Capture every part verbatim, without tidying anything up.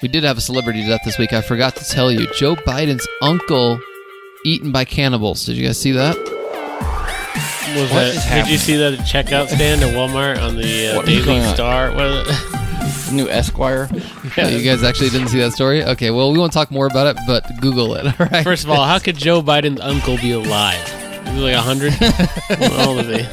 We did have a celebrity death this week. I forgot to tell you. Joe Biden's uncle eaten by cannibals. Did you guys see that? Was that did you see that checkout stand at Walmart on the uh, Daily Star? What is it? New Esquire. Yeah. You guys actually didn't see that story? Okay, well, we won't talk more about it, but Google it, all right? First of all, how could Joe Biden's uncle be alive? Is he like one hundred? How old is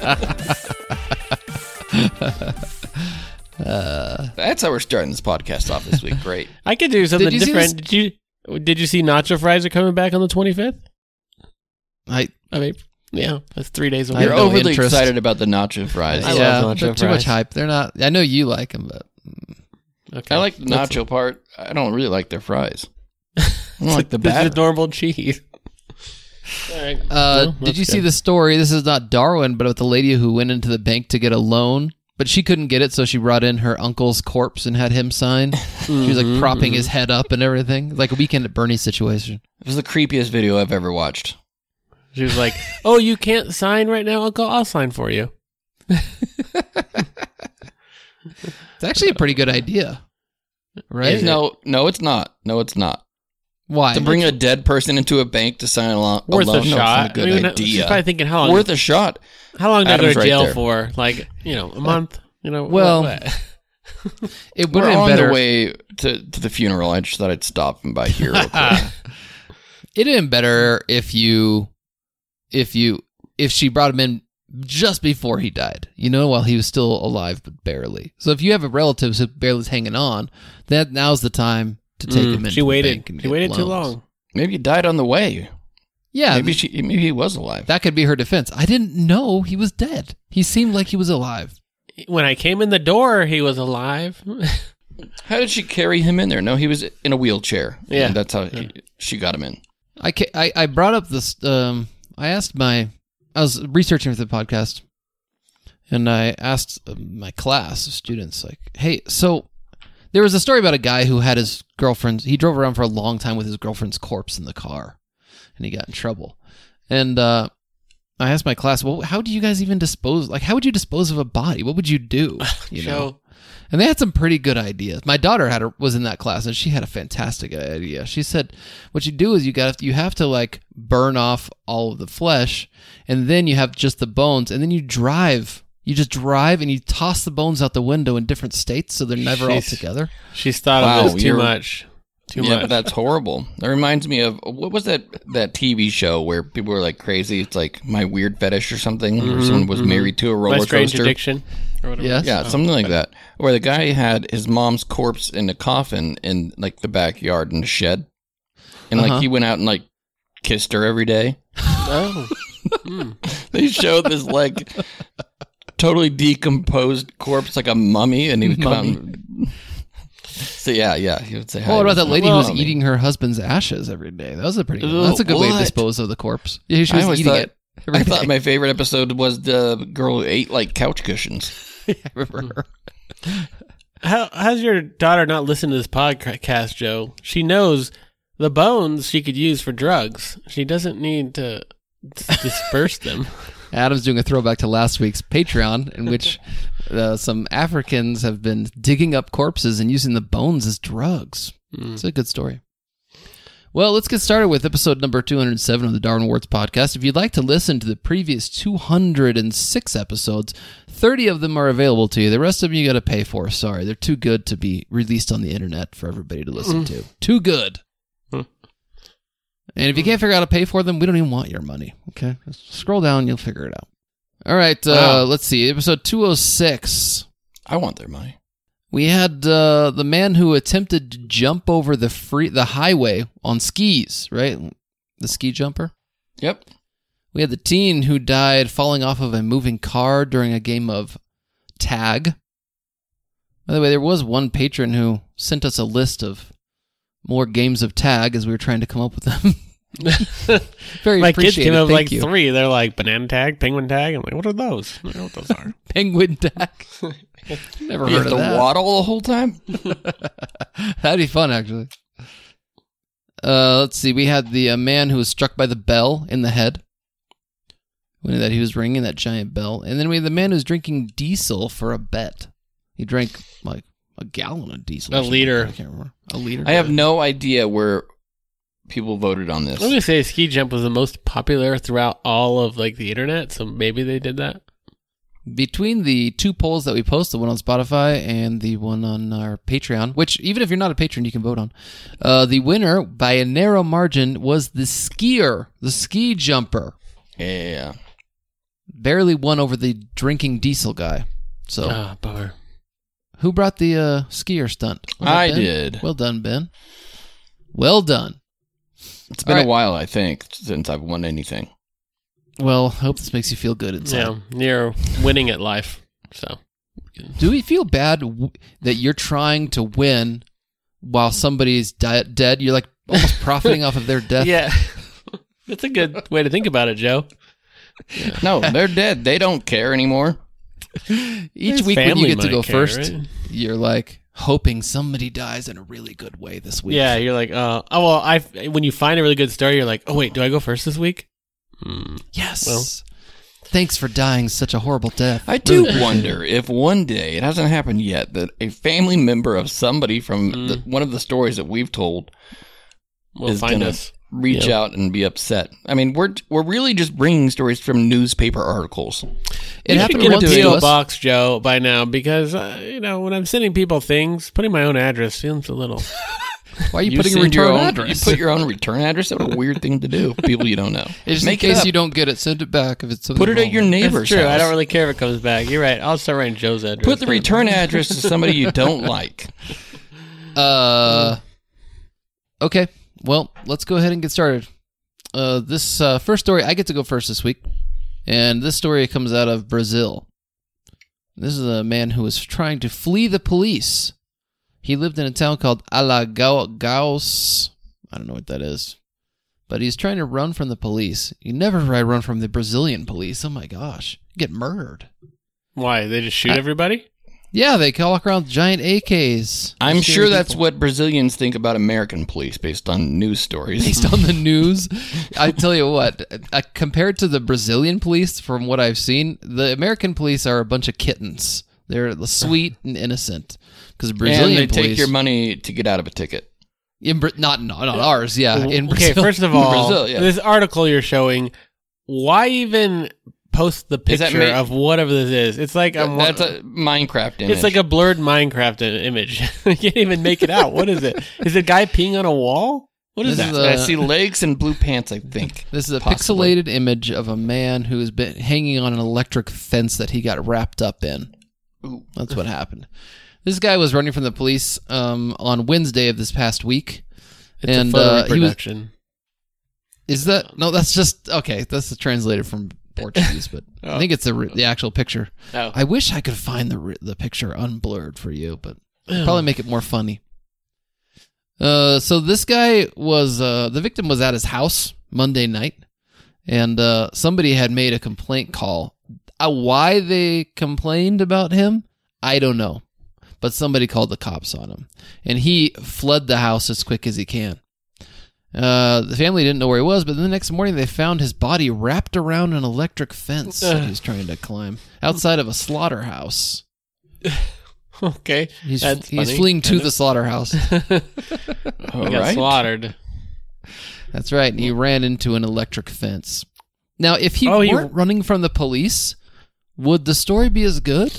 he? Uh, That's how we're starting this podcast off this week. Great. I could do something did different. Did you Did you see nacho fries are coming back on the twenty-fifth? I I mean, yeah, that's three days away. You're no overly interest. excited about the nacho fries. I yeah, love nacho they're too fries. much hype. They're not. I know you like them, but Okay. I like the That's nacho part. I don't really like their fries. I don't like the This is batter. normal cheese. All right. uh, Well, did you that's see good. the story? This is not Darwin, but with the lady who went into the bank to get a loan, but she couldn't get it, so she brought in her uncle's corpse and had him sign. She was like propping his head up and everything, like a Weekend at Bernie's situation. It was the creepiest video I've ever watched. She was like, "Oh, you can't sign right now, Uncle. I'll sign for you." It's actually a pretty good idea, right? No, no, it's not. No, it's not. Why? To bring a dead person into a bank to sign a, lo- a Worth loan, a no, it's shot. not a good I mean, idea. She's probably thinking, how long? Worth a shot. How long did I go Adam's to right jail there. for? Like, you know, a month. You know, Well, what- what? It would We're have been on better. the way to, to the funeral. I just thought I'd stop and buy here real quick. It'd have been better if you, if you, if she brought him in just before he died, you know, while he was still alive, but barely. So if you have a relative who barely is hanging on, that now's the time to take Mm, him in. she waited. She waited too long. Maybe he died on the way. Yeah, Maybe she. Maybe he was alive. that could be her defense. I didn't know he was dead. He seemed like he was alive. When I came in the door, he was alive. How did she carry him in there? No, he was in a wheelchair. Yeah. And that's how he, she got him in. I, ca- I, I brought up this. Um, I asked my. I was researching for the podcast, and I asked my class of students, like, "Hey, so there was a story about a guy who had his girlfriend. He drove around for a long time with his girlfriend's corpse in the car, and he got in trouble. And uh, I asked my class, well, how do you guys even dispose? Like, how would you dispose of a body? What would you do? You know." So, And they had some pretty good ideas. My daughter had a, was in that class, and she had a fantastic idea. She said, "What you do is you got you have to like burn off all of the flesh, and then you have just the bones, and then you drive. You just drive, and you toss the bones out the window in different states, so they're never all She's- together." she's thought Wow, of this too you're- much. Too yeah, much. but that's horrible. That reminds me of what was that that T V show where people were like crazy? It's like My Weird Fetish or something, where someone was married to a roller My Strange coaster. Addiction. Or whatever. Yes. Yeah, something like that. Where the guy had his mom's corpse in a coffin in like the backyard in a shed, and Uh-huh. like he went out and like kissed her every day. Oh. They showed this like totally decomposed corpse, like a mummy, and he would come out. And, so yeah, yeah, he would say. Well, what about that lady who was Mummy. eating her husband's ashes every day? That was a pretty. Ugh, that's a good way to what? dispose of the corpse. Yeah, she I was always eating thought- it. Every I day. thought my favorite episode was the girl who ate like couch cushions. I remember her. How how's your daughter not listen to this podcast, Joe? She knows the bones she could use for drugs. She doesn't need to s- disperse them. Adam's doing a throwback to last week's Patreon, in which uh, some Africans have been digging up corpses and using the bones as drugs. It's a good story. Well, let's get started with episode number two hundred seven of the Darwin Awards podcast. If you'd like to listen to the previous two hundred six episodes, thirty of them are available to you. The rest of them you got to pay for. Sorry, they're too good to be released on the internet for everybody to listen to. Too good. Mm. And if you can't figure out how to pay for them, we don't even want your money. Okay? Just scroll down, you'll figure it out. All right, uh, Wow. let's see. Episode two oh six. I want their money. We had uh, the man who attempted to jump over the free the highway on skis, right? The ski jumper. Yep. We had the teen who died falling off of a moving car during a game of tag. By the way, there was one patron who sent us a list of more games of tag as we were trying to come up with them. Very My kids appreciated. came up with Thank like you. thank They're like banana tag, penguin tag. I'm like, what are those? I don't know what those are. Penguin tag. Never You heard have of to that. waddle the whole time. That'd be fun, actually. Uh, let's see. We had the uh, man who was struck by the bell in the head when that he was ringing that giant bell, and then we had the man who's drinking diesel for a bet. He drank like a gallon of diesel. A or something liter. like that. I can't remember. A liter. I have no idea where people voted on this. I'm gonna say ski jump was the most popular throughout all of like the internet, so maybe they did that. Between the two polls that we post, the one on Spotify and the one on our Patreon, which even if you're not a patron, you can vote on, uh, the winner by a narrow margin was the skier, the ski jumper. Yeah. Barely won over the drinking diesel guy. So, Ah, bummer. who brought the uh, skier stunt? Was that I Ben? did. Well done, Ben. Well done. It's been All a right. while, I think, since I've won anything. Well, I hope this makes you feel good inside. Yeah, you're winning at life. So Do we feel bad w- that you're trying to win while somebody's di- dead? You're like almost profiting off of their death. yeah, that's a good way to think about it, Joe. No, they're dead. They don't care anymore. Each His week when you family get to might go care, first, right? you're like hoping somebody dies in a really good way this week. Yeah, you're like, uh, oh well. I when you find a really good story, you're like, oh wait, do I go first this week? Hmm. Yes. Well. Thanks for dying such a horrible death. I do wonder if one day, it hasn't happened yet, that a family member of somebody from Mm. the, one of the stories that we've told We'll is find going to us. reach Yeah. out and be upset. I mean, we're we're really just bringing stories from newspaper articles. It You happened should get once a to P O us. box, Joe, by now because uh, you know when I'm sending people things, putting my own address feels a little. Why are you, putting a send return your own, address? You put your own return address. That's a weird thing to do. People you don't know. Just Make in it case up. you don't get it, send it back if it's something Put it at wrong. your neighbor's That's true. house. I don't really care if it comes back. You're right. I'll start writing Joe's address. Put the return address to somebody you don't like. Uh, okay. Well, let's go ahead and get started. Uh, this uh, first story, I get to go first this week, and this story comes out of Brazil. This is a man who was trying to flee the police. He lived in a town called Alagoas. I don't know what that is, but he's trying to run from the police. You never try to run from the Brazilian police. Oh my gosh, you get murdered. Why? They just shoot I- everybody? Yeah, they walk around with giant A Ks. I'm Scary sure that's people. what Brazilians think about American police based on news stories. Based on the news, I tell you what, uh, compared to the Brazilian police, from what I've seen, the American police are a bunch of kittens. They're sweet and innocent. Because Brazilian and they police, take your money to get out of a ticket. in Bra- not not not ours, yeah. In okay, Brazil, first of all, Brazil, yeah. this article you're showing, why even post the Is that picture ma- of whatever this is? It's like a, That's a Minecraft image. it's like a blurred Minecraft i- image. You can't even make it out. What is it? Is it a guy peeing on a wall? What is This that? is a- I see legs and blue pants, I think. this is a Possibly. pixelated image of a man who has been hanging on an electric fence that he got wrapped up in. Ooh. That's what happened. This guy was running from the police um, on Wednesday of this past week. It's and a photo uh, he was reproduction. Is that no? That's just okay. That's translated from Portuguese, but I think it's the re- the actual picture. Oh. I wish I could find the re- the picture unblurred for you, but it'd probably make it more funny. Uh, so this guy was uh, the victim was at his house Monday night, and uh, somebody had made a complaint call. Uh, why they complained about him, I don't know, but somebody called the cops on him, and he fled the house as quick as he can. Uh, the family didn't know where he was, but then the next morning they found his body wrapped around an electric fence that he was trying to climb outside of a slaughterhouse. Okay, He's That's he's funny. fleeing to the slaughterhouse. All he got right. slaughtered. That's right, and he ran into an electric fence. Now, if he Oh, he- weren't running from the police, would the story be as good?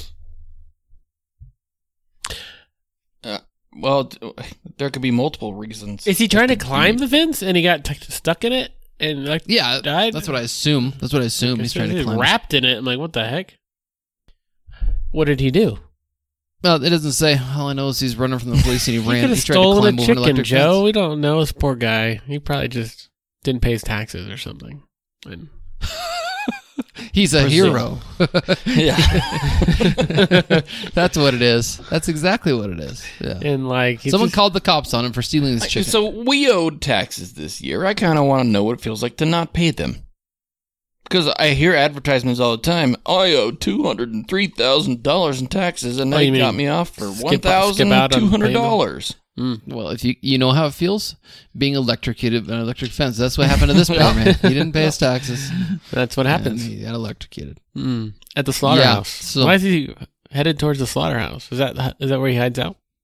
Well, d- there could be multiple reasons. Is he trying to climb the fence and he got t- stuck in it and like Yeah, died? that's what I assume. That's what I assume. Okay, He's so trying to he's climb. wrapped in it. I'm like, what the heck? What did he do? Well, it doesn't say. All I know is he's running from the police and he He ran. could He have tried to stolen climb a over an chicken, electric Joe. fence. We don't know. This poor guy. He probably just didn't pay his taxes or something. And He's a Brazil. hero. yeah. That's what it is. That's exactly what it is. Yeah. and like he's Someone just- called the cops on him for stealing his chicken. So we owed taxes this year. I kind of want to know what it feels like to not pay them. Because I hear advertisements all the time. I owe two hundred three thousand dollars in taxes, and Oh, they you mean got me off for skip- one thousand skip out on two hundred dollars. Mm. Well, if you you know how it feels being electrocuted by an electric fence. That's what happened to this poor man. He didn't pay his taxes. That's what And happens he got electrocuted. Mm. At the slaughterhouse. so- Why is he headed towards the slaughterhouse? Is that is that where he hides out?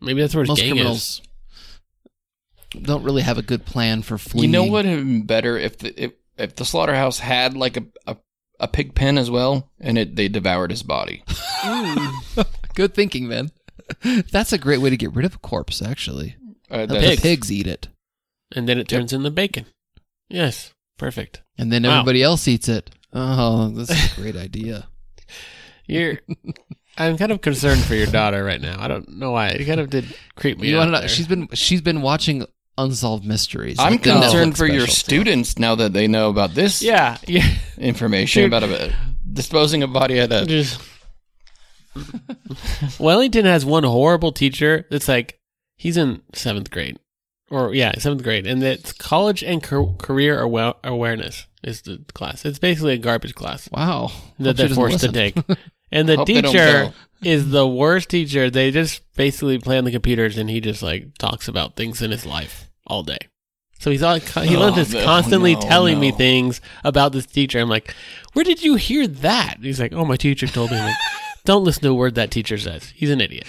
Maybe that's where his Most gang criminals don't really have a good plan for You fleeing. know what would have been better if the if, if the slaughterhouse had like a, a a pig pen as well, and it they devoured his body. Good thinking, man. That's a great way to get rid of a corpse, actually. Uh, The that's- Pigs. pigs eat it, is. And then it turns into bacon. Yes. Perfect. and then Wow. everybody else eats it. Oh, that's a great idea. You're... I'm kind of concerned for your daughter right now. I don't know why. It kind of did creep me You out want to know? there. She's been she's been watching Unsolved Mysteries. I'm like the concerned Netflix for your special. students now that they know about this Yeah. Yeah. information Dude. about a, disposing a body at a. Just... Wellington has one horrible teacher that's like, he's in seventh grade. Or, yeah, seventh grade. And it's college and car- career awa- awareness is the class. It's basically a garbage class Wow, that Hope she they're doesn't forced to listen. take. And the Hope they don't teacher go. is the worst teacher. They just basically play on the computers and he just like talks about things in his life all day. So he's all, he Oh, was no, constantly no, telling me no. things about this teacher. I'm like, where did you hear that? He's like, oh, my teacher told me. I'm like, don't listen to a word that teacher says. He's an idiot.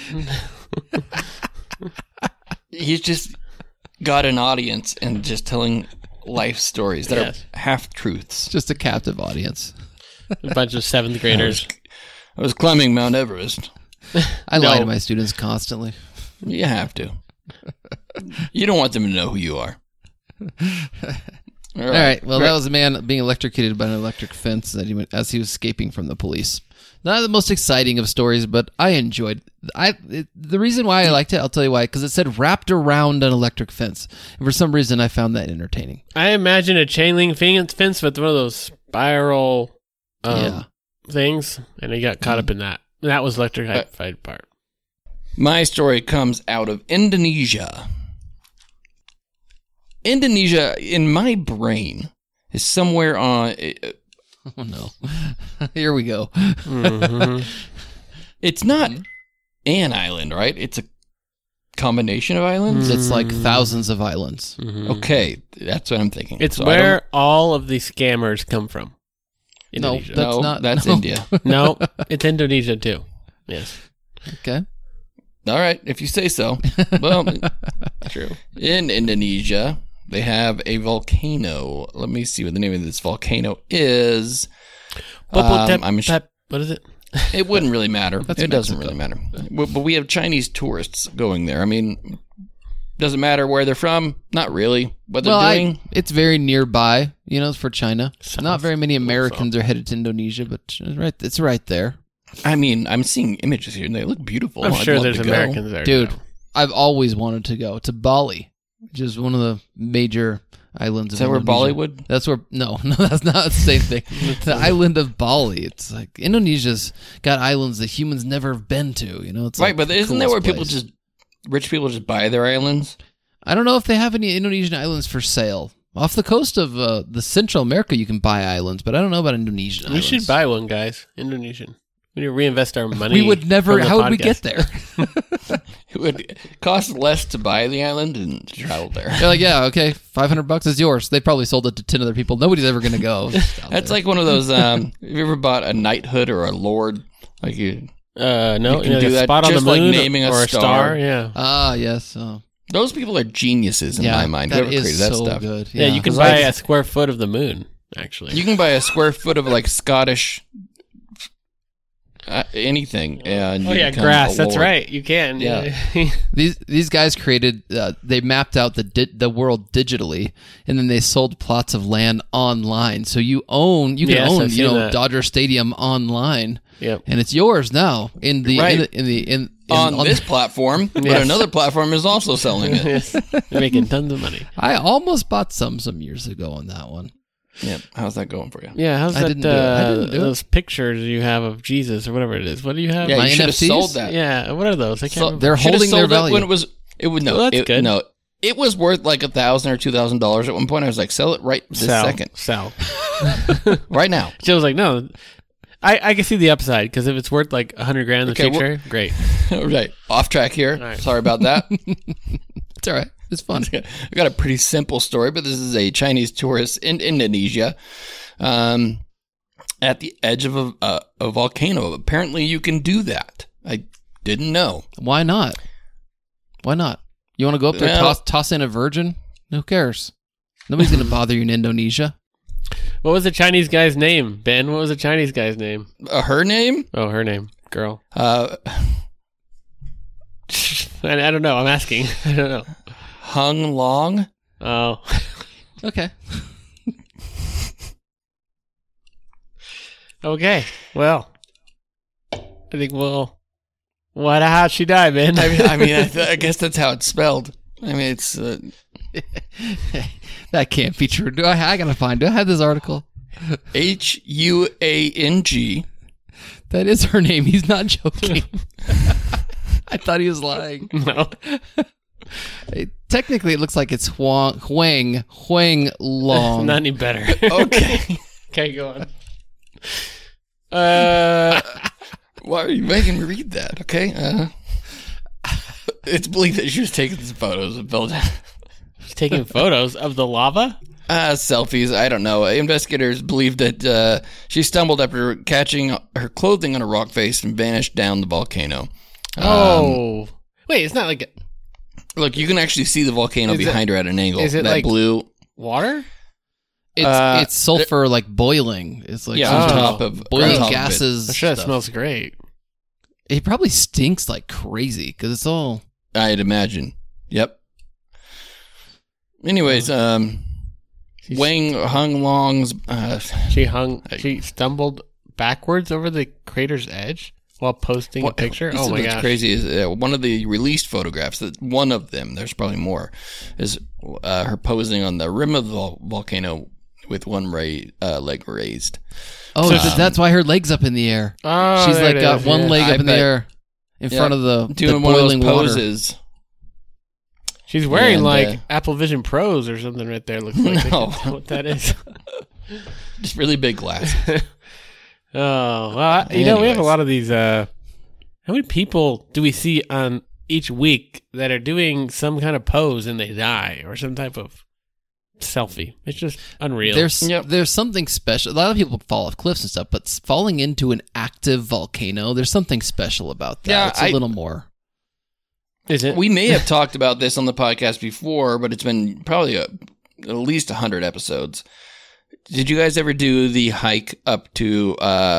He's just got an audience and just telling life stories that Yes. are half truths. Just a captive audience. A bunch of seventh graders. I was climbing Mount Everest. I lie No. to my students constantly. You have to. You don't want them to know who you are. All right. All right. Well, that was a man being electrocuted by an electric fence that he went, as he was escaping from the police. Not the most exciting of stories, but I enjoyed. I it, the reason why I liked it, I'll tell you why, because it said wrapped around an electric fence, and for some reason I found that entertaining. I imagine a chain link fin- fence with one of those spiral um, Yeah. things, and he got caught up in that. That was electrified part. My story comes out of Indonesia. Indonesia, in my brain, is somewhere on. uh, Oh no! Here we go. Mm-hmm. It's not an island, right? It's a combination of islands. It's like thousands of islands. Mm-hmm. Okay, that's what I'm thinking. It's So I where all of the scammers come from. No, Indonesia. that's no, not- That's no. India. No, it's Indonesia too. Yes. Okay. All right, if you say so. Well, True. in Indonesia, they have a volcano. Let me see what the name of this volcano is. Um, Popotep- I'm sh- Pep- what is it? It wouldn't really matter. That's It doesn't Mexico. really matter. But but we have Chinese tourists going there. I mean, doesn't matter where they're from. Not really. What they're Well, I, doing. it's very nearby, you know, for China. South. Not very many Americans are headed to Indonesia, but it's right, it's right there. I mean, I'm seeing images here, and they look beautiful. I'm I'd sure love there's to go. Americans there. Dude, too. I've always wanted to go to Bali, which is one of the major islands Is of that where Indonesia. Bollywood? That's where, no, no, that's not the same thing. The island of Bali. It's like, Indonesia's got islands that humans never have been to, you know? It's Right, like but the isn't that where coolest people place. just, rich people just buy their islands? I don't know if they have any Indonesian islands for sale. Off the coast of uh, the Central America, you can buy islands, but I don't know about Indonesian We islands. should buy one, guys. Indonesian. We need to reinvest our money. We would never, from the how would we podcast. get there? It would cost less to buy the island and to travel there. They're like, yeah, okay, five hundred bucks is yours. They probably sold it to ten other people. Nobody's ever going to go. That's like one of those. Um, have you ever bought a knighthood or a lord? Like you, Uh, no, You can you know, do a that spot on the just like moon naming a or a star. star. Yeah. Ah, yes. Oh. those people are geniuses in yeah, my mind. that Whoever is created that so stuff. good. yeah, You can 'Cause buy I- a square foot of the moon. Actually, You can buy a square foot of like Scottish uh, anything. And oh you yeah, become grass. a That's lord. right. You can. Yeah. These these guys created. Uh, they mapped out the di- the world digitally, and then they sold plots of land online. So you own, you can Yes, own, I've you seen know, that. Dodger Stadium online, Yep. and it's yours now in the Right. in, the, in the in, in on this platform, but Yes. another platform is also selling it. Yes. They're making tons of money. I almost bought some some years ago on that one. Yeah, how's that going for you? Yeah. How's I that? didn't do it. I Uh, didn't do it. those pictures you have of Jesus or whatever it is. What do you have? Yeah, My you should N have F Ts? sold that. Yeah, What are those? I can't So- remember. They're Should've holding their sold it value. when it was. It would no. Well, that's it, good. No, it was worth like a thousand or two thousand dollars at one point. I was like, sell it right this Sal. second, Sal. right now. Joe's like, no. I, I can see the upside because if it's worth like a hundred grand in the Okay, well- future, great. Right, off track here. right. Sorry about that. It's all right. It's fun. I got a pretty simple story, but this is a Chinese tourist in Indonesia, um, at the edge of a, a, a volcano. Apparently, you can do that. I didn't know. Why not? Why not? You want to go up there, Well- toss, toss in a virgin? Who cares? Nobody's going to bother you in Indonesia. What was the Chinese guy's name, Ben? What was the Chinese guy's name? Uh, her name? Oh, her name. Girl. Uh, I, I don't know. I'm asking. I don't know. Hung Long? Oh. Okay. Okay. Well, I think we'll... What? How'd she die, Ben? I mean, I, mean, I, th- I guess that's how it's spelled. I mean, it's... Uh, That can't be true. Do I, I got to find. Do I have this article? H U A N G. That is her name. He's not joking. I thought he was lying. No. It- technically, it looks like it's Huang, Huang, Huang Long. Not any better. Okay. Okay, go on. Uh, Why are you making me read that? Okay. Uh, it's believed that she was taking some photos of Bill. she's taking photos of the lava? Uh, selfies. I don't know. Investigators believe that uh, she stumbled after catching her clothing on a rock face and vanished down the volcano. Oh. Wait, it's not like a- Look, you can actually see the volcano Is it- behind her at an angle. is it that like- blue water? It's Uh, it's sulfur like boiling. It's like yeah, some on sort top of of boiling on top of it. gases. I'm sure that stuff. smells great. It probably stinks like crazy because it's all. I'd imagine. Yep. Anyways, um, She's- Wang Hung Long's. Uh, She hung, she stumbled backwards over the crater's edge while posting what- a picture. this Oh is my what's gosh. crazy is uh, one of the released photographs. That one of them. There's probably more. Is uh, her posing on the rim of the vol- volcano with one ra- uh, leg raised. Oh, So- th- that's why her leg's up in the air. Oh, She's there like it got is, one yeah. leg I up in the bet. air in Yeah. front of the, the Doing one of those boiling water. poses. She's wearing And, like uh, Apple Vision Pros or something right there. Looks like No. I can tell what that is. Just really big glasses. Oh, well, I, you know, we have a Anyways. lot of these. Uh, how many people do we see on each week that are doing some kind of pose and they die or some type of selfie? It's just unreal. There's Yep. there's something special. A lot of people fall off cliffs and stuff, but s- falling into an active volcano, there's something special about that. Yeah, it's a I- little more. Is it? We may have talked about this on the podcast before, but it's been probably a, at least one hundred episodes. Did you guys ever do the hike up to uh,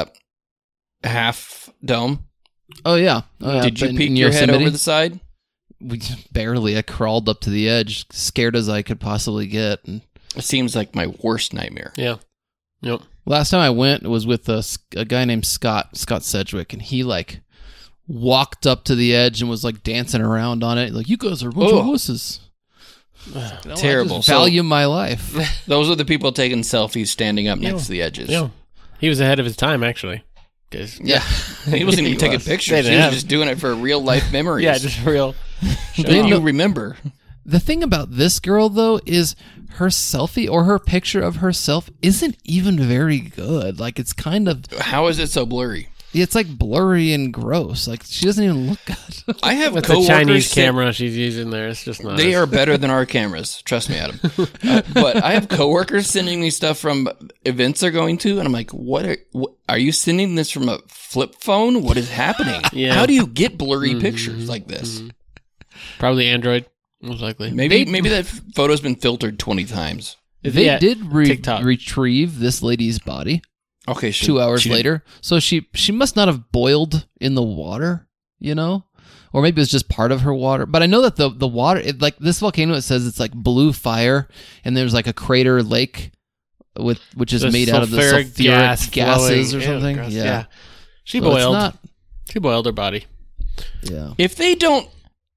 Half Dome? Oh yeah. Oh, yeah. Did you In- peek in your head Yosemite? over the side? We barely. I crawled up to the edge, scared as I could possibly get. And It seems like my worst nightmare. Yeah. Yep. last time I went it was with a, s- a guy named Scott Scott Sedgwick, and he like walked up to the edge and was like dancing around on it. Like, you guys are a bunch Oh. of wusses. You know, I just Terrible. So- value my life. Those are the people taking selfies standing up next Yeah. to the edges. Yeah. He was ahead of his time, actually. 'Cause- Yeah. He wasn't even He taking was. pictures. They He didn't was have- just doing it for real life memories. yeah, just real. so They you know- remember. The thing about this girl, though, is her selfie or her picture of herself isn't even very good. Like, it's kind of, How is it so blurry? it's like blurry and gross. Like, she doesn't even look good. I have With the coworkers Chinese sit- camera she's using there, it's just not. They are better than our cameras. Trust me, Adam. Uh, but I have coworkers sending me stuff from events they're going to, and I'm like, "What are what, are you sending this from a flip phone? What is happening? Yeah. How do you get blurry pictures like this? probably Android, most likely. Maybe They- maybe that photo's been filtered twenty times. They Yeah, did re- TikTok. retrieve this lady's body Okay, she, two hours she- later. So she she must not have boiled in the water, you know? Or maybe it was just part of her water. But I know that the the water, it, like this volcano, it says it's like blue fire, and there's like a crater lake with which is The made out of the sulfuric sulfuric gas gases flowing. or Ew, something. gross. Yeah. She So it's boiled. not- She boiled her body. yeah. If they don't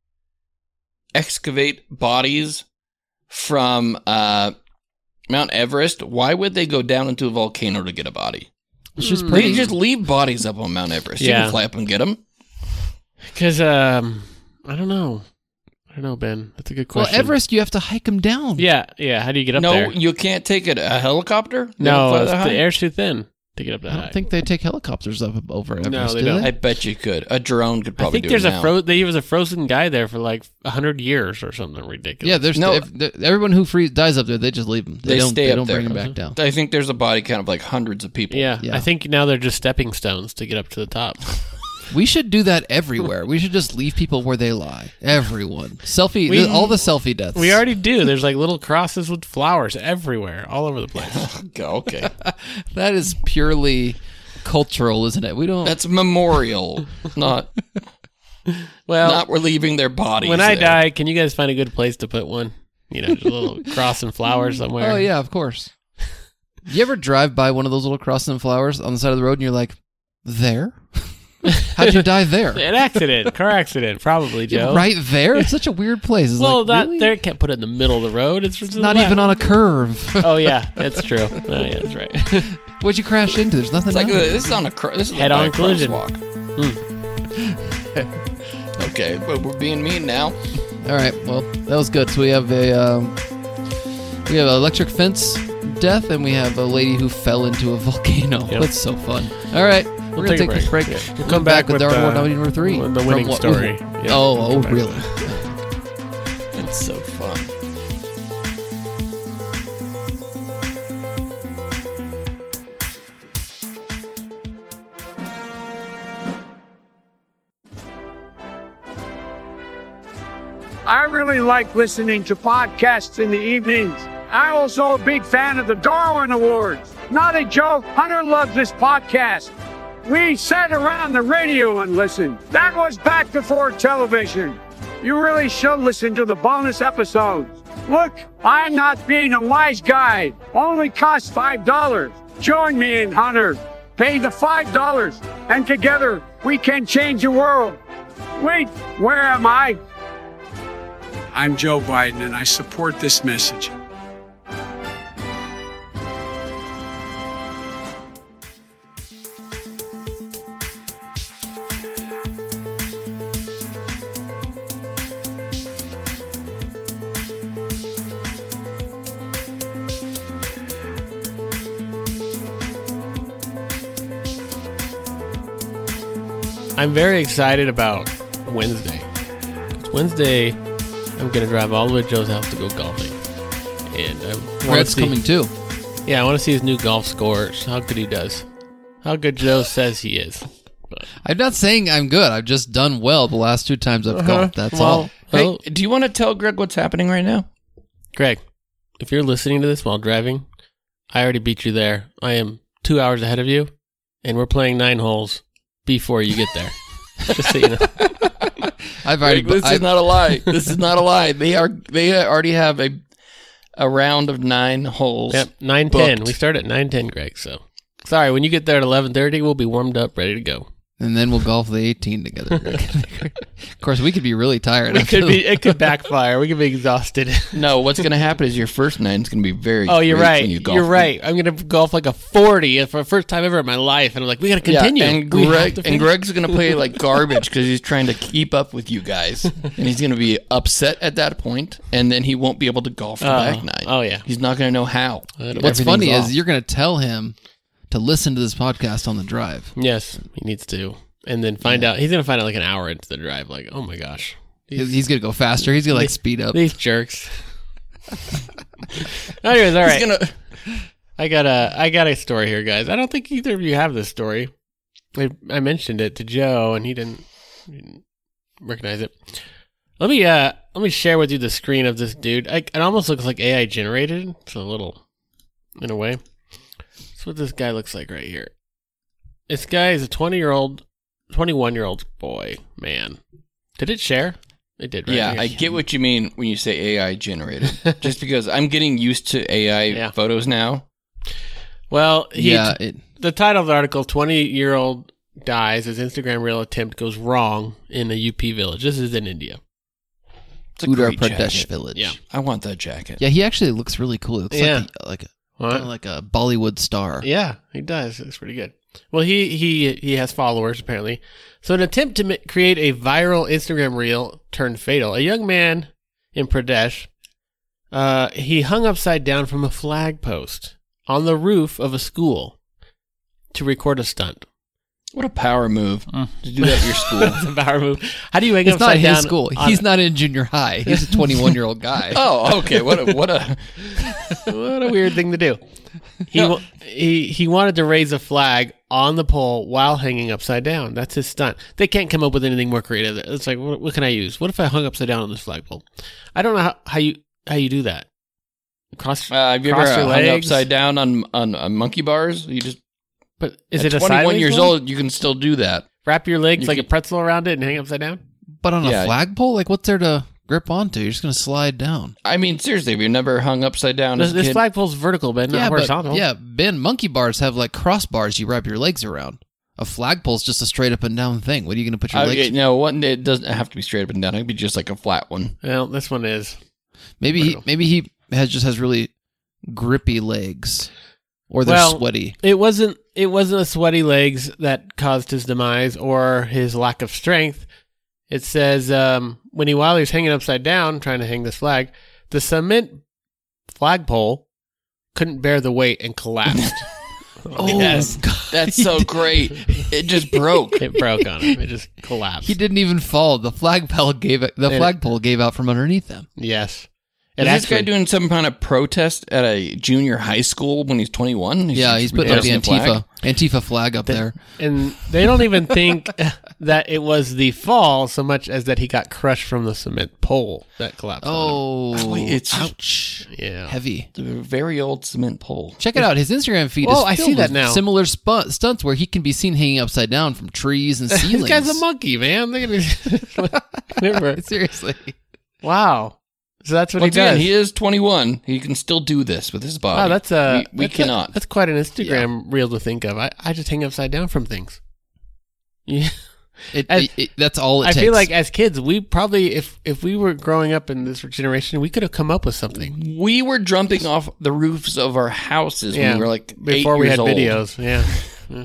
excavate bodies from uh, Mount Everest, why would they go down into a volcano to get a body? She's Hmm. pretty. They just leave bodies up on Mount Everest. You Yeah. can fly up and get them. Because, um, I don't know. I don't know, Ben. That's a good well, question. Everest, you have to hike them down. Yeah, yeah. How do you get up No, there? you can't take a, a helicopter. They No, don't fly it's- that the high? air's too thin to get up that I don't high. think they take helicopters up over Everest. No, they do don't. I bet you could. A drone could I probably think do there's it a now. fro- there was a frozen guy there for like a hundred years or something ridiculous. Yeah, there's No. ev- there- everyone who freeze dies up there. They just leave them. They, They don't. stay they up don't bring there. them back down. I think there's a body count of like hundreds of people. yeah, Yeah. I think now they're just stepping stones to get up to the top. We should do that everywhere. We should just leave people where they lie. Everyone. Selfie, We- all the selfie deaths. We already do. There's like little crosses with flowers everywhere, all over the place. Okay. That is purely cultural, isn't it? We don't. That's memorial, not Well, not relieving their bodies. when I there. die, can you guys find a good place to put one? You know, just a little cross and flowers somewhere. Oh, yeah, of course. You ever drive by one of those little crosses and flowers on the side of the road and you're like, there? How'd you die there? An accident, car accident, probably, Joe. Right there? It's such a weird place. It's Well, like, that really? there can't put it in the middle of the road. It's, It's not even on a curve. Oh yeah, that's true. Oh yeah, that's right. What'd you crash into? There's nothing It's like down uh, there. this is on a cr- this is Head-on by a collision. crosswalk. Okay, but we're being mean now. All right, well, that was good. So we have a um, we have an electric fence death, and we have a lady who fell into a volcano. Yep. That's so fun. All right, we're We'll gonna take take, a break. this break. Yeah. We'll We'll come back with, Darwin uh, Award nominee number three. the From winning what- story. Yeah. Oh, oh, Come back. really? It's so fun. I really like listening to podcasts in the evenings. I'm also a big fan of the Darwin Awards. Not a joke, Hunter loves this podcast. We sat around the radio and listened. That was back before television. You really should listen to the bonus episodes. Look, I'm not being a wise guy. Only costs five dollars. Join me and Hunter. Pay the five dollars, and together we can change the world. Wait, where am I? I'm Joe Biden, and I support this message. I'm very excited about Wednesday. 'Cause Wednesday, I'm gonna drive all the way to Joe's house to go golfing, and I want to Red's see. coming too. Yeah, I want to see his new golf scores. How good he does. How good Joe says he is. But, I'm not saying I'm good. I've just done well the last two times I've golfed. That's well, all. Hey, well, do you want to tell Greg what's happening right now? Greg, if you're listening to this while driving, I already beat you there. I am two hours ahead of you, and we're playing nine holes before you get there. Just so you know. I've already. Greg, this I've, is not a lie. This is not a lie. They are. They already have a a round of nine holes. Yep, nine ten. booked. We start at nine ten, Greg. So sorry, when you get there at eleven thirty, we'll be warmed up, ready to go. and then we'll golf the eighteen together. Of course, we could be really tired. We after could be. It could backfire. We could be exhausted. No, what's going to happen is your first nine is going to be very. Oh, you're great right. when you golf. You're right. I'm gonna golf like a forty for the first time ever in my life, and I'm like, we gotta Yeah, continue. and We have Greg to and finish. Greg's going to play like garbage because he's trying to keep up with you guys, and he's going to be upset at that point, and then he won't be able to golf the Oh. back nine. Oh, yeah. he's not going to know how. What's What's Everything's funny off. is you're going to tell him to listen to this podcast on the drive. Yes, he needs to, and then find out. He's gonna find out like an hour into the drive. Like, oh my gosh, He's, he's going to go faster. He's going to like speed up. these jerks. Anyways, all right. He's gonna. I got a I got a story here, guys. I don't think either of you have this story. I, I mentioned it to Joe, and he didn't, he didn't recognize it. Let me uh let me share with you the screen of this dude. I, it almost looks like A I generated. It's a little, in a way. That's what this guy looks like right here. This guy is a twenty year old, twenty-one year old boy, man. Did it share? It did, right? Yeah, I get what you mean when you say A I generated. Just because I'm getting used to A I Yeah. photos now. Well, he, yeah, it, the title of the article, twenty-year-old dies as Instagram reel attempt goes wrong in a U P village. This is in India. It's a Uttar great Pradesh jacket. village. Yeah. I want that jacket. Yeah, he actually looks really cool. He looks Yeah. like a, like a, What? kinda like a Bollywood star. Yeah, he does. It looks pretty good. Well, he he he has followers apparently. So, an attempt to ma- create a viral Instagram reel turned fatal. A young man in Pradesh, uh, he hung upside down from a flag post on the roof of a school to record a stunt. What a power move to do that at your school. It's a power move. How do you hang It's not upside down? his school. on- He's not in junior high. He's a twenty-one-year-old guy. Oh, okay. What a what a What a weird thing to do. He wa- he he wanted to raise a flag on the pole while hanging upside down. That's his stunt. They can't come up with anything more creative. It's like, what, what can I use? What if I hung upside down on this flagpole? I don't know how, how you how you do that. Cross. Uh, have you ever cross your hung legs? upside down on, on on monkey bars? You just But is at it a twenty-one sideways years one? old? You can still do that. Wrap your legs You like can- a pretzel around it and hang upside down. But on Yeah. a flagpole, like what's there to grip onto? You're just going to slide down. I mean, seriously, have you never hung upside down This, as a this kid? flagpole's vertical, but not yeah, horizontal. but yeah, Ben, monkey bars have like crossbars you wrap your legs around. A flagpole's just a straight up and down thing. What are you going to put your legs? Okay, no, one it doesn't have to be straight up and down. It could be just like a flat one. Well, this one is. Maybe he, vertical. maybe he has just has really grippy legs, or they're Well, sweaty. It wasn't. It wasn't the sweaty legs that caused his demise or his lack of strength. It says um, when he while he was hanging upside down trying to hang this flag, the cement flagpole couldn't bear the weight and collapsed. Oh, Yes. God. That's so great. It just broke. It broke on him. It just collapsed. He didn't even fall. The flagpole gave it, the It- flagpole gave out from underneath them. Yes. Is It this actually, guy doing some kind of protest at a junior high school when he's twenty-one? Yeah, he's putting up the replacing Antifa flag? Antifa flag up there. and they don't even think that it was the fall so much as that he got crushed from the cement pole that collapsed. on Oh, Wait, it's- ouch! him. yeah. Heavy. It's a very old cement pole. Check it out. His Instagram feed Oh, is I filled see that with now. similar spu- stunts where he can be seen hanging upside down from trees and ceilings. This guy's a monkey, man. Look at me. Seriously. Wow. So that's what Once he does. again, he is twenty-one. He can still do this with his body. Wow, that's uh, we, we that's, cannot. That's quite an Instagram reel to think of. I, I just hang upside down from things. Yeah, It, As- it- it- that's all it I takes. feel like as kids, we probably, if if we were growing up in this generation, we could have come up with something We were jumping off the roofs of our houses when we were like before eight we years had old. videos. Yeah, yeah.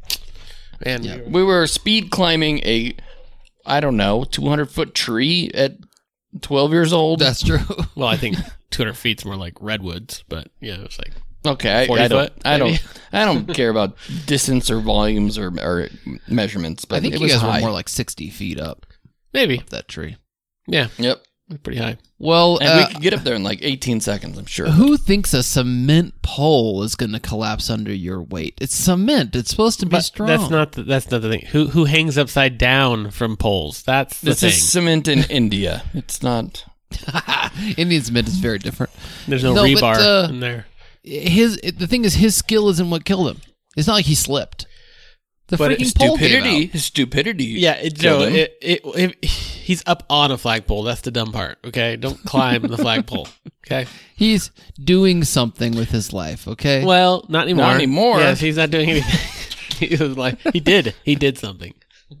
man. Yeah. we were- We were speed climbing a, I don't know, two hundred foot tree at twelve years old. that's true. Well, I think two hundred feet's more like redwoods, but yeah, it was like Okay, I, forty I don't, foot, I maybe? don't, I don't care about distance or volumes or, or measurements. But I think it you was guys high. were more like sixty feet up maybe. that tree. Yeah, Yep, pretty high. Well, and uh, we could get up there in like eighteen seconds. I'm sure. who thinks a cement pole is going to collapse under your weight? It's cement. It's supposed to be But strong. that's not the, that's not the thing. Who who hangs upside down from poles? That's the This thing. is cement in India. It's not. Indian cement is very different. There's no, No, but, rebar uh, in there. His the thing is, his skill isn't what killed him. It's not like he slipped. The But freaking pole gave Stupidity. out. His stupidity. Yeah, it, killed Joe. him. It, it, it, he's up on a flagpole. That's the dumb part. Okay, don't climb the flagpole. Okay. He's doing something with his life. Okay. Well, not anymore. Not anymore. Yes, he's not doing anything. he was like, he did. He did something.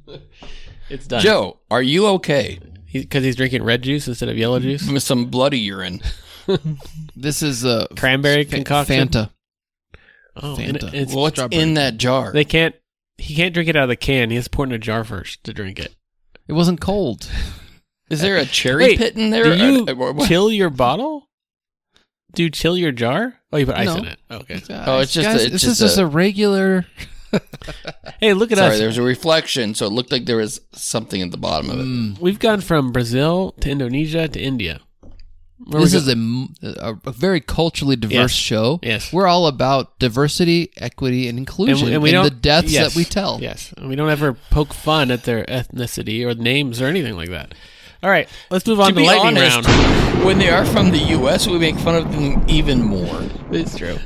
It's done. Joe, are you okay? Because he's drinking red juice instead of yellow juice. With some bloody urine. This is a Cranberry Fa- concoction. Fanta. Oh, and Fanta. it's What's strawberry. in that jar? they can't. He can't drink it out of the can. He has to pour it in a jar first to drink it. It wasn't cold. Is there a cherry Wait, pit in there? Do you Uh, uh, what? chill your bottle? Do you chill your jar? Oh, you put ice No. in it. Okay. Oh, it's just Guys, a- it's this just is just a- a regular. Hey, look at Sorry, us. there's a reflection, so it looked like there was something at the bottom of it. Mm, We've gone from Brazil to Indonesia to India. Where this we is a, m- a- a very culturally diverse Yes. show. Yes. We're all about diversity, equity, and inclusion and we in don't the deaths yes, that we tell. Yes, and we don't ever poke fun at their ethnicity or names or anything like that. All right, let's move on To to, be lightning honest, round. when they are from the U S, we make fun of them even more. It's true.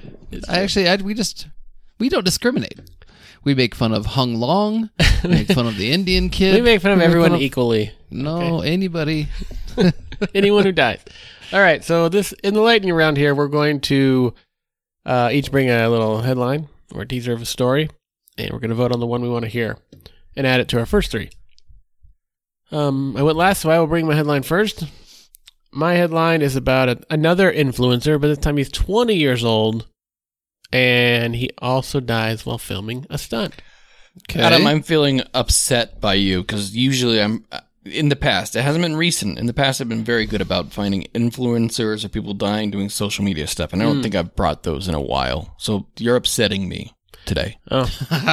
I actually, I, we just we don't discriminate. We make fun of Hung Long. We make fun of the Indian kid. We make fun of we everyone of- equally. No, anybody. Anyone who dies. All right, so this in the lightning round here, we're going to uh, each bring a little headline or a teaser of a story, and we're going to vote on the one we want to hear and add it to our first three. Um, I went last, so I will bring my headline first. My headline is about a, another influencer, but this time he's twenty years old, and he also dies while filming a stunt. Okay. Adam, I'm feeling upset by you because usually I'm. uh, In the past, it hasn't been recent. In the past, I've been very good about finding influencers or people dying doing social media stuff, and I don't think I've brought those in a while. So you're upsetting me. today. Oh,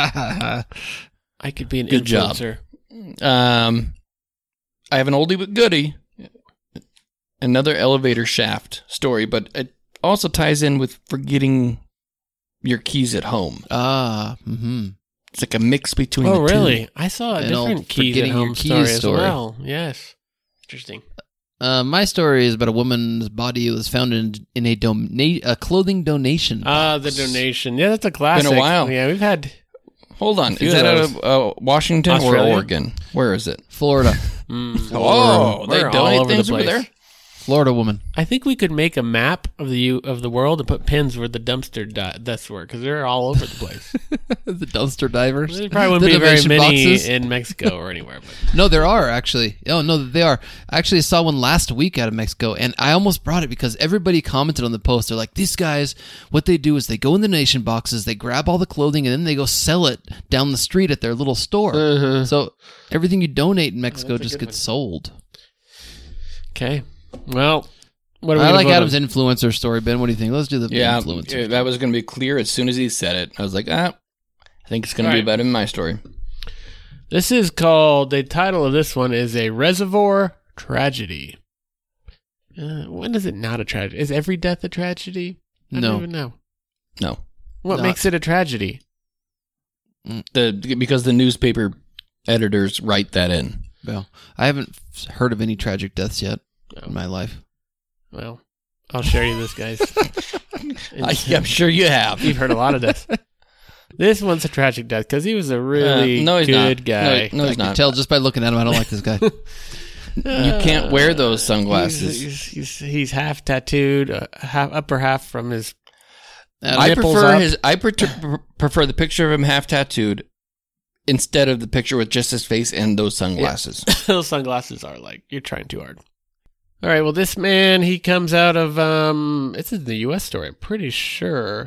I could be an Good job. influencer. Um, I have an oldie but goodie. Another elevator shaft story, but it also ties in with forgetting your keys at home. Ah, mm-hmm. It's like a mix between Oh, the two. really? I saw a An different old keys at forgetting your home keys story as story. well. Yes. Interesting. Uh, my story is about a woman's body was found in in a dona- a clothing donation. Ah, the box. donation. Yeah, that's a classic. while. Yeah, we've had Hold on. few Is of that out those. of uh, Washington Australia? or Oregon? Where is it? Florida, mm, Oh, we're they all donate over things the over place. there? Florida woman. I think we could make a map of the U- of the world and put pins where the dumpster di- deaths were, because they're all over the place. The dumpster divers. There probably wouldn't The be very donation many boxes. in Mexico or anywhere. But No, there are actually. Oh no, they are. I actually saw one last week out of Mexico, and I almost brought it because everybody commented on the post. They're like, "These guys, what they do is they go in the donation boxes, they grab all the clothing, and then they go sell it down the street at their little store. Uh-huh. So everything you donate in Mexico that's a just good gets sold." okay, well, what are we I gonna like vote Adam's on? influencer story, Ben. What do you think? Let's do the Yeah, influencer. that was going to be clear as soon as he said it. I was like, ah, I think it's going to be Right. about in my story. This is called. The title of this one is a reservoir tragedy. Uh, when is it not a tragedy? Is every death a tragedy? I No. don't even know. No, What Not- makes it a tragedy? the because the newspaper editors write that in. Well, I haven't f- heard of any tragic deaths yet Oh. in my life. Well, I'll share you this, guys. I, I'm sure you have. You've heard a lot of deaths. This one's a tragic death because he was a really Uh, no, he's good not. guy. No, no I he's can not. tell just by looking at him. I don't like this guy. You can't wear those sunglasses. He's, he's, he's, he's half tattooed, uh, half upper half from his. Adam, I nipples prefer up. his. I pre- prefer the picture of him half tattooed instead of the picture with just his face and those sunglasses. Those sunglasses are like you're trying too hard. All right. Well, this man he comes out of um. It's in the U S story. I'm pretty sure.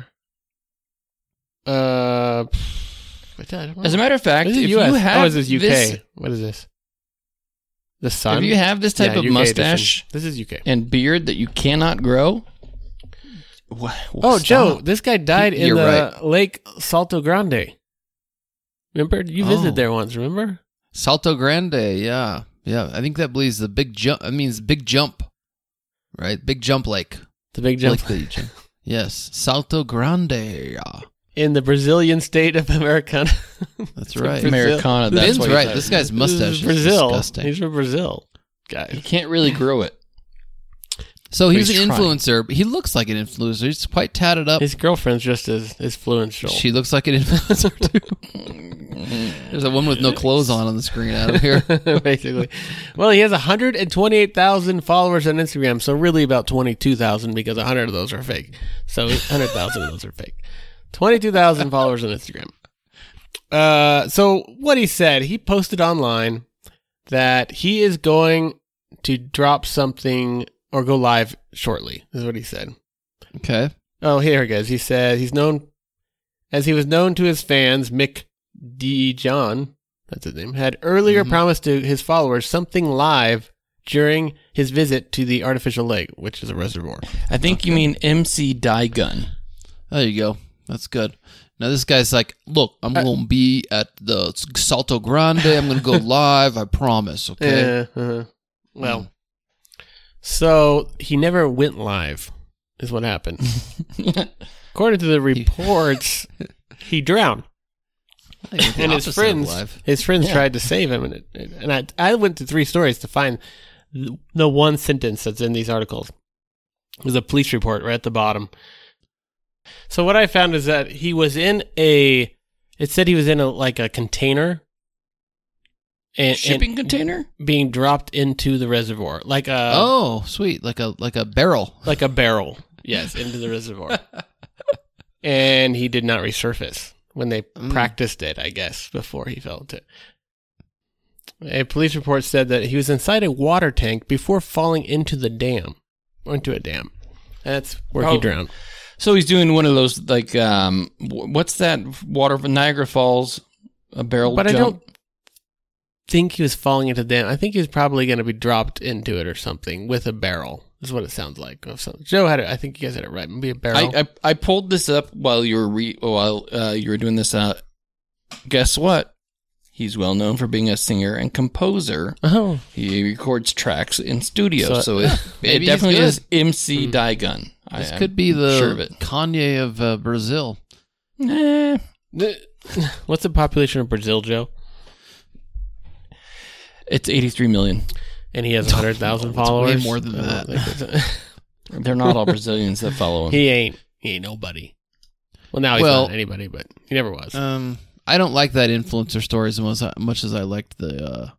Uh. I don't know. As a matter of fact, This if is you U S. have oh, this is U K. this, What is this? The Sun. if you have this type Yeah, of U K mustache edition. This is U K. and beard that you cannot grow. What, Oh, Joe, this guy died in You're the right. Lake Salto Grande. Remember? You visited Oh. there once, remember? Salto Grande, yeah. Yeah, I think that believes the big jump. It means big jump, right? Big jump lake. The big jump. Lake that you jump. Yes, Salto Grande. Yeah. In the Brazilian state of Americana. That's right. Brazil. Americana. That's Ben's what right. he This said. guy's mustache This is is Brazil. disgusting. He's from Brazil, You guys. can't really grow it. So he was He's an trying. influencer. He looks like an influencer. He's quite tatted up. His girlfriend's just as, as influential. She looks like an influencer too. There's a woman with no clothes on on the screen out of here. Basically. Well, he has one hundred twenty-eight thousand followers on Instagram, so really about twenty-two thousand because one hundred of those are fake. So one hundred thousand of those are fake. twenty-two thousand followers on Instagram. Uh, so what he said, he posted online that he is going to drop something or go live shortly, is what he said. Okay. Oh, here it goes. He said he's known, as he was known to his fans, Mick D. John, that's his name, had earlier Mhm. promised to his followers something live during his visit to the artificial lake, which is a reservoir. I think you mean M C Die Gun. There you go. That's good. Now this guy's like, look, I'm I- going to be at the Salto Grande. I'm going to go live. I promise. Okay. Uh, uh, well, so he never went live, is what happened. According to the reports, he drowned. I think the And his opposite of friends, live. his friends Yeah. tried to save him, and it, and I, I went to three stories to find the one sentence that's in these articles. There's a police report right at the bottom. So what I found is that he was in a. It said he was in a like a container, and, Shipping and container? being dropped into the reservoir, like a Oh, sweet. Like a like a barrel. like a barrel. Yes, into the reservoir, and he did not resurface when they Mm. practiced it, I guess, before he fell into it. A police report said that he was inside a water tank before falling into the dam, or into a dam. And that's where he Oh. drowned. So he's doing one of those, like, um, wh- what's that water, Niagara Falls, a barrel But I jump? don't think he was falling into the dam. I think he was probably going to be dropped into it or something with a barrel. is what it sounds like. So Joe had it. I think you guys had it right. Maybe a barrel. I, I I pulled this up while you were re, while uh, you were doing this. Uh, guess what? He's well known for being a singer and composer. oh, He records tracks in studio, So- so, it, it Maybe he's definitely good. is M C Daigun. I This am could be the sure of it. Kanye of uh, Brazil. Eh, what's the population of Brazil, Joe? it's eighty-three million. And he has one hundred thousand followers. way more than I that. don't think it's- They're not all Brazilians that follow him. he ain't. He ain't nobody. Well, now he's Well- not anybody, but he never was. Um, I don't like that influencer story as much, much as I liked the uh,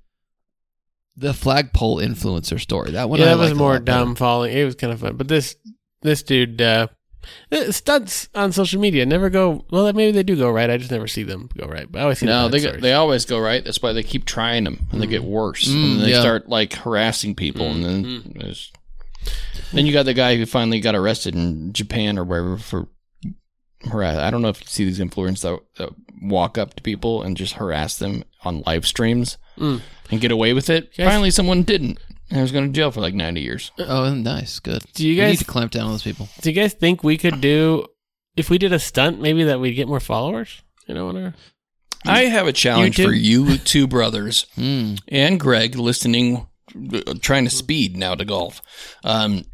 the flagpole influencer story. That one, yeah, I that was liked a more lot better. dumb falling. It was kind of fun, but this this dude uh, uh, stunts on social media never go. Well, maybe they do go right. I just never see them go right. But I always see No, the bad they stories. they always go right. That's why they keep trying them, and they get worse, Mm, and then they yeah. start like harassing people, and then Mm. there's- then you got the guy who finally got arrested in Japan or wherever for harass. I don't know if you see these influencers that, that walk up to people and just harass them on live streams Mm. and get away with it. Yes. Finally, someone didn't, and was going to jail for like ninety years. Oh, nice, good. Do you We need guys to clamp down on those people. do you guys think we could do if we did a stunt? Maybe that we'd get more followers. You know, on our I have a challenge You too? for you two brothers Mm. and Greg listening, uh, trying to speed now to golf. Um,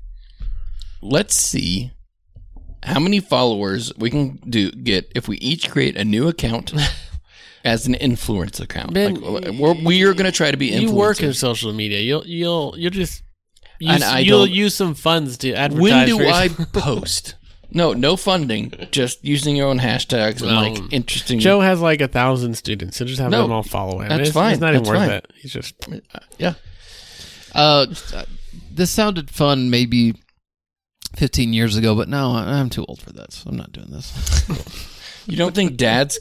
let's see how many followers we can do get if we each create a new account as an influence account. Ben, like, we're, we are going to try to be influencers. you work in social media. You'll you'll you'll just use, And I you'll don't- use some funds to advertise. when do for your- I post? No, no funding. Just using your own hashtags and No. like interesting. Joe has like a thousand students, so just have No, them all follow him. that's it's, fine, It's not even that's worth fine. it. He's just yeah. Uh, this sounded fun maybe fifteen years ago, but no, I'm too old for that, so I'm not doing this. You don't think dads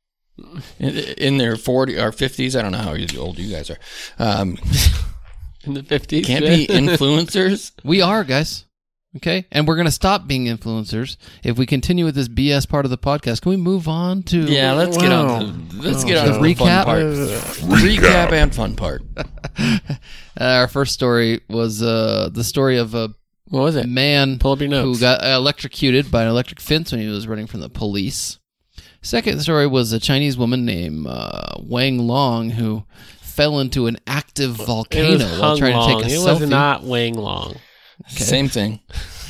in, in their forties or fifties, I don't know how old you guys are, um, in the fifties. can't be influencers? We are, guys. Okay? And we're going to stop being influencers if we continue with this B S part of the podcast. Can we move on to... Yeah, let's get Wow. on to, let's Oh. get on The to the fun recap? part. Recap and fun part. Uh, our first story was uh, the story of a What was it? man Pull up your notes. who got electrocuted by an electric fence when he was running from the police. Second story was a Chinese woman named uh, Wang Long who fell into an active It volcano was while Hung trying Long. to take a It selfie. was not Wang Long. Same thing.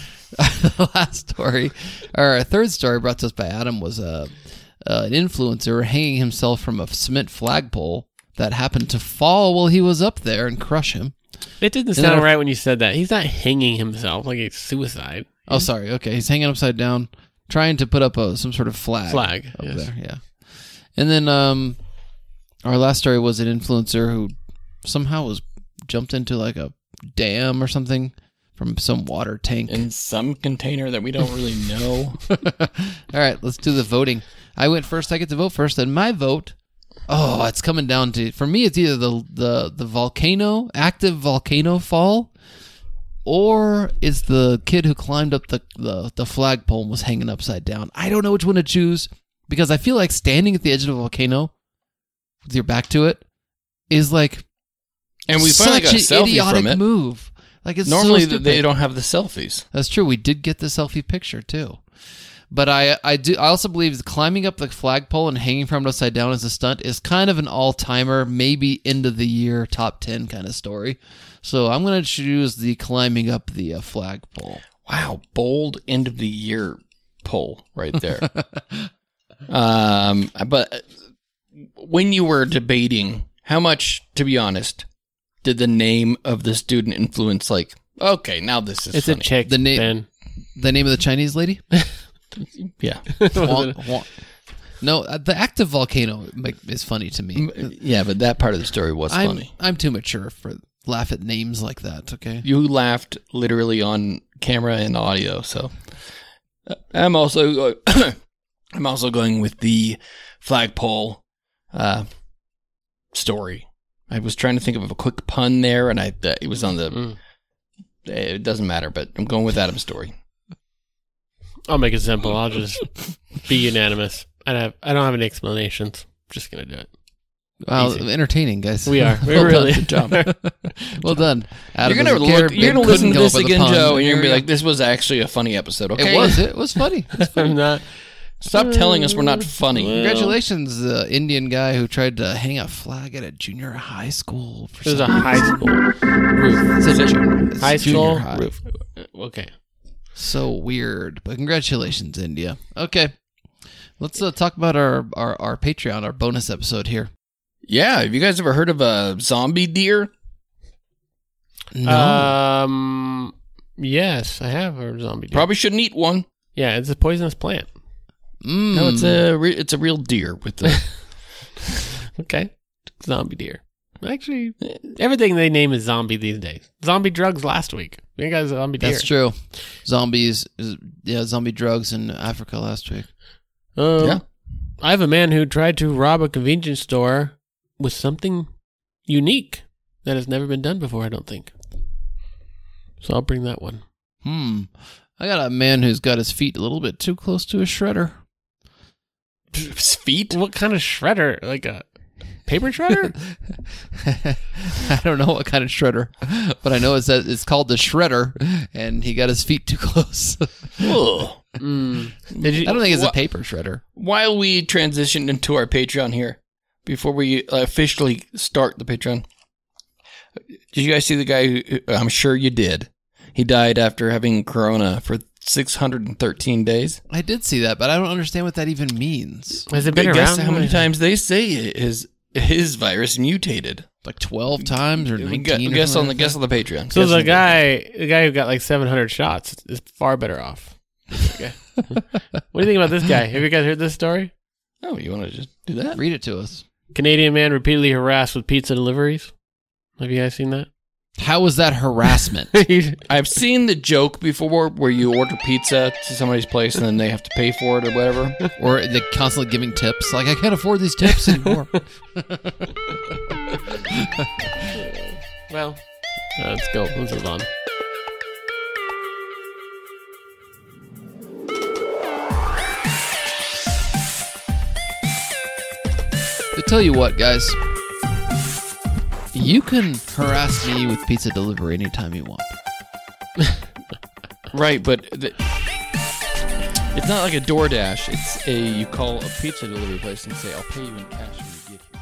The last story, or our third story brought to us by Adam, was uh, uh, an influencer hanging himself from a cement flagpole that happened to fall while he was up there and crush him. It didn't And sound then- right when you said that. He's not hanging himself like it's suicide. Oh, sorry. Okay, he's hanging upside down, trying to put up a, some sort of flag. Flag, up yes. there. Yeah. And then um, our last story was an influencer who somehow was jumped into like a dam or something from some water tank. In some container that we don't really know. All right, let's do the voting. I went first. I get to vote first, and my vote. Oh, it's coming down to for me. It's either the the the volcano, active volcano fall, or it's the kid who climbed up the the, the flagpole and was hanging upside down. I don't know which one to choose because I feel like standing at the edge of a volcano with your back to it is like And we finally such got a an selfie idiotic from it. move. Like it's Normally so th- stupid. they don't have the selfies. That's true. We did get the selfie picture too. But I, I do. I also believe climbing up the flagpole and hanging from it upside down as a stunt is kind of an all-timer, maybe end of the year top ten kind of story. So I'm going to choose the climbing up the uh, flagpole. Wow, bold end of the year poll right there. um, but when you were debating, how much, to be honest, did the name of the student influence? Like, okay, now this is It's funny. a chick. The name- Ben. The name of the Chinese lady? Yeah, Wong- Wong- no, uh, the active volcano like, is funny to me. yeah, but that part of the story was I'm funny. I'm too mature for laugh at names like that. Okay. You laughed literally on camera and audio, so uh, I'm also uh, I'm also going with the flagpole uh, story. I was trying to think of a quick pun there, and I uh, it was on the. Mm. It doesn't matter, but I'm going with Adam's story. I'll make it simple. I'll just be unanimous. I have. I don't have any explanations. I'm just gonna do it. Wow, Easy. entertaining, guys. We are. Well We're really. done. Good job. Well done. Adam You're gonna doesn't care, look. You're Ben gonna listen couldn't to come this up with a again, pun. Joe, and you're gonna be Here we like, "This was actually a funny episode." go. Okay, It was. It was funny. It was funny. I'm not. Stop telling us we're not funny. Congratulations, the Indian guy who tried to hang a flag at a junior high school. For It was a some- high school roof. It's a junior- it's High junior school high. roof. Okay. So weird, but congratulations, India. Okay, let's uh, talk about our, our our Patreon, our bonus episode here. Yeah, have you guys ever heard of a zombie deer? No, Um. Yes, I have heard of zombie deer. Probably shouldn't eat one. Yeah, it's a poisonous plant. Mm. No, it's a re- it's a real deer with the. Okay. Zombie deer. Actually, everything they name is zombie these days. Zombie drugs last week. We got a zombie deer. That's true. Zombies, yeah, zombie drugs in Africa last week. Um, Yeah. I have a man who tried to rob a convenience store with something unique that has never been done before, I don't think. So I'll bring that one. Hmm. I got a man who's got his feet a little bit too close to a shredder. His feet? What kind of shredder? Like a paper shredder? I don't know what kind of shredder, but I know it's that it's called the shredder, and he got his feet too close. Ugh. mm. Did you? I don't think it's Wha- a paper shredder. While we transition into our Patreon here, before we officially start the Patreon, did you guys see the guy who, I'm sure you did, he died after having corona for six hundred thirteen days? I did see that, but I don't understand what that even means. Has it been Guess around? how many times they say his his virus mutated? Like twelve times or We nineteen? gu- or guess on something the like guess that? on the Patreon. So Guess the on the guy, the guy who got like seven hundred shots is far better off. Okay. What do you think about this guy? Have you guys heard this story? Patreon. Oh, you want to just do that? Read it to us. Canadian man repeatedly harassed with pizza deliveries. Have you guys seen that? How was that harassment? I've seen the joke before where you order pizza to somebody's place and then they have to pay for it or whatever. Or they constantly giving tips? Like, I can't afford these tips anymore. Well, uh, let's go. Let's move on. To tell you what, guys, you can harass me with pizza delivery anytime you want. Right, but the, it's not like a DoorDash. It's a you call a pizza delivery place and say, "I'll pay you in cash when you get here."